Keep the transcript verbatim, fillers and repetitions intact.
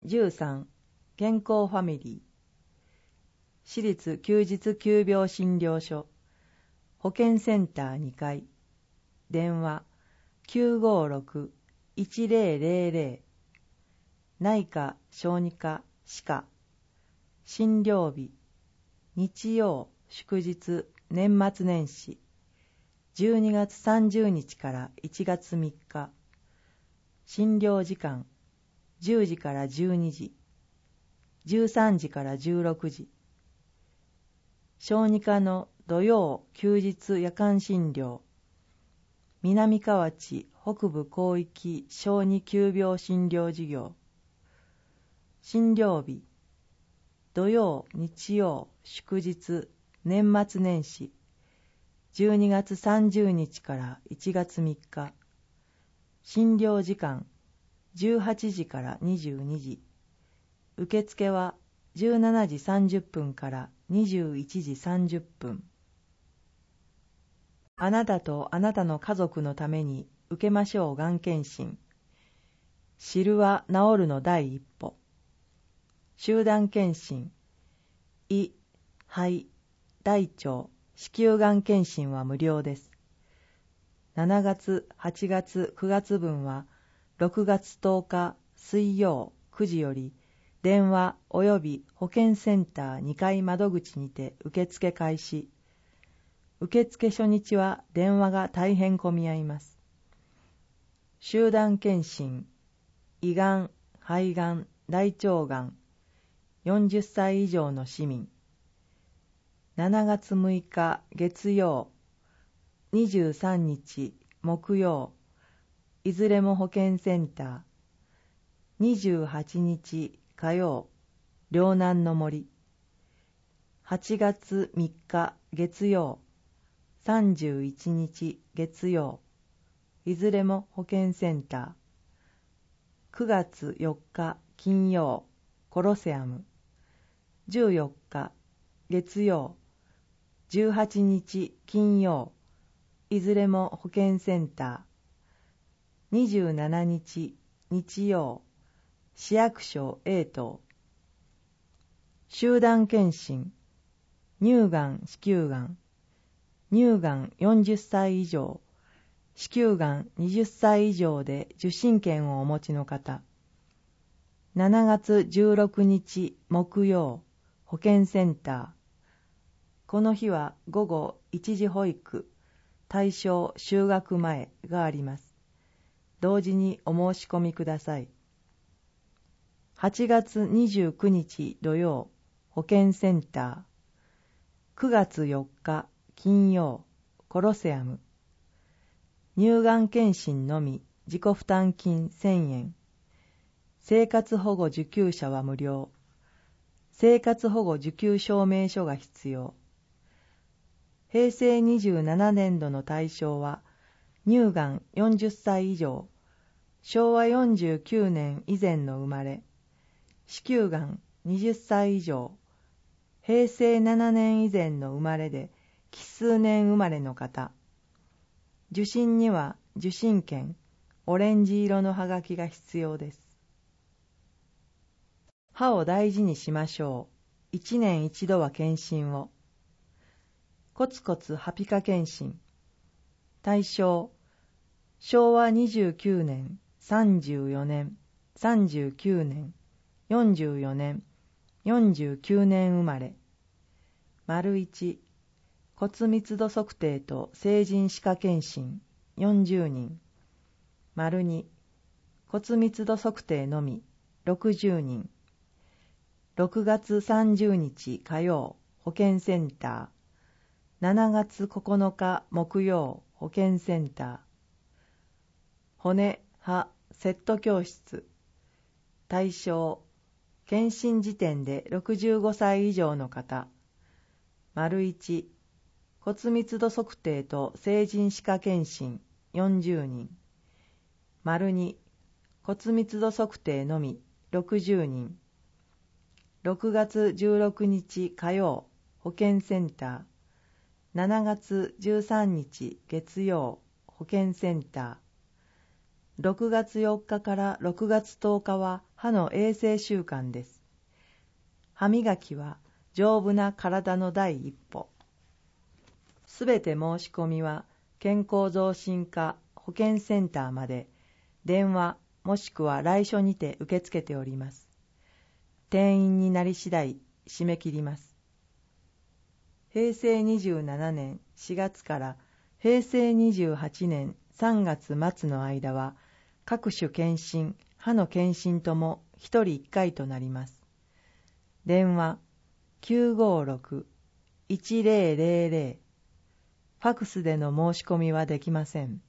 じゅうさん健康ファミリー私立休日急病診療所保健センターにかい電話 きゅうごろく いちぜろぜろぜろ 内科小児科歯科診療日日曜祝日年末年始じゅうにがつさんじゅうにちからいちがつみっか診療時間じゅうじからじゅうにじじゅうさんじからじゅうろくじ小児科の土曜休日夜間診療南河内北部広域小児急病診療事業診療日土曜日曜祝日年末年始じゅうにがつさんじゅうにちからいちがつみっか診療時間じゅうはちじからにじゅうにじ受付はじゅうしちじさんじゅっぷんからにじゅういちじさんじゅっぷんあなたとあなたの家族のために受けましょうがん検診知るは治るの第一歩集団検診胃、肺、大腸、子宮がん検診は無料ですしちがつ、はちがつ、くがつ分はろくがつとおか水曜くじより電話および保健センターにかい窓口にて受付開始受付初日は電話が大変混み合います集団検診胃がん、肺がん、大腸がんよんじゅっさい以上の市民しちがつむいか月曜にじゅうさんにち木曜いずれも保健センターにじゅうはちにち火曜陵南の森はちがつみっか月曜さんじゅういちにち月曜いずれも保健センターくがつよっか金曜コロセアムじゅうよっか月曜じゅうはちにち金曜いずれも保健センターにじゅうしちにち日曜市役所 A 棟集団検診乳がん子宮がん乳がんよんじゅっさい以上子宮がんはたち以上で受診券をお持ちの方しちがつじゅうろくにち木曜保健センターこの日は午後いちじ保育対象就学前があります同時にお申し込みくださいはちがつにじゅうくにち土曜保健センターくがつよっか金曜コロセアム乳がん検診のみ自己負担金せんえん生活保護受給者は無料生活保護受給証明書が必要へいせいにじゅうななねんどの対象は乳がんよんじゅっさい以上しょうわよんじゅうきゅうねん以前の生まれ子宮がんはたち以上へいせいななねん以前の生まれで奇数年生まれの方受診には受診券オレンジ色のはがきが必要です歯を大事にしましょういちねん一度は検診をコツコツ歯皮下検診対象しょうわにじゅうきゅうねんさんじゅうよねんさんじゅうきゅうねんよんじゅうよねんよんじゅうきゅうねん生まれ丸いち骨密度測定と成人歯科検診よんじゅうにん丸に骨密度測定のみろくじゅうにんろくがつさんじゅうにち火曜保健センターしちがつここのか木曜保健センター骨歯セット教室対象検診時点でろくじゅうごさい以上の方丸いち骨密度測定と成人歯科検診よんじゅうにん丸に骨密度測定のみろくじゅうにんろくがつじゅうろくにち火曜保健センターしちがつじゅうさんにち月曜保健センターろくがつよっかからろくがつとおかは歯の衛生習慣です。歯磨きは丈夫な体の第一歩。すべて申し込みは健康増進課保健センターまで電話もしくは来所にて受け付けております。定員になり次第締め切ります。へいせいにじゅうななねんしがつからへいせいにじゅうはちねんさんがつ末の間は各種検診、歯の検診ともひとりいっかいとなります。電話 きゅうごろく いちぜろぜろぜろ、ファクスでの申し込みはできません。